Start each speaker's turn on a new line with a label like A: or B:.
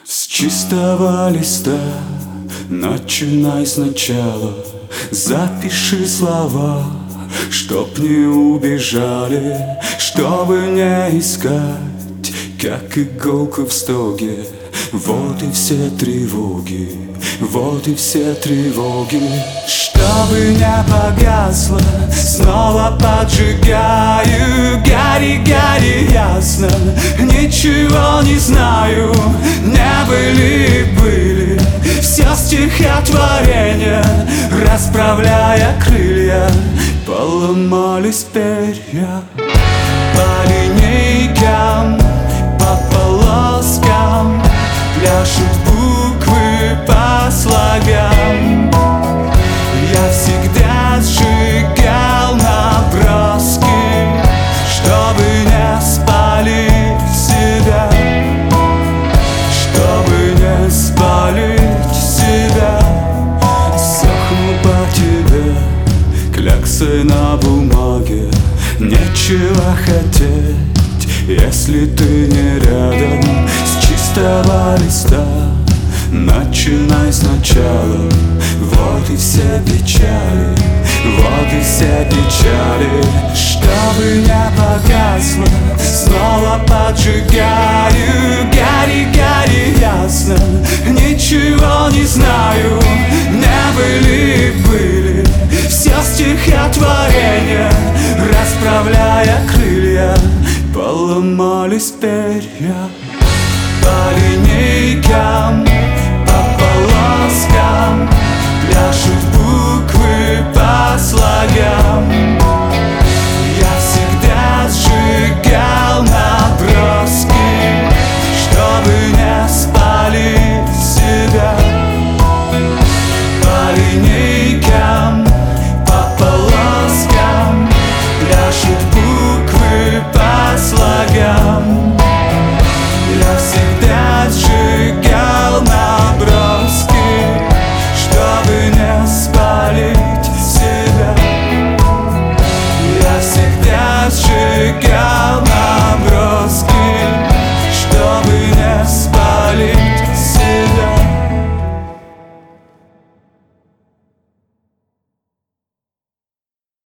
A: С чистого листа начинай сначала. Запиши слова, чтоб не убежали, чтобы не искать, как иголку в стоге. Вот и все тревоги, вот и все тревоги. Чтобы не погасло, снова поджигаю. Гори, гори ясно, ничего не знаю. Не были все стихотворения, расправляя крылья, поломались перья. По линейкам, по полоскам пляшут буквы по слогам. Я всегда сжигал наброски, чтобы не спалить себя, чтобы не спалить себя. Сохну по тебе, кляксы на бумаге. Нечего хотеть, если ты не рядом. С чистого листа начинай сначала. Вот и все печали, вот и все печали. Чтобы не погасло, снова поджигаю.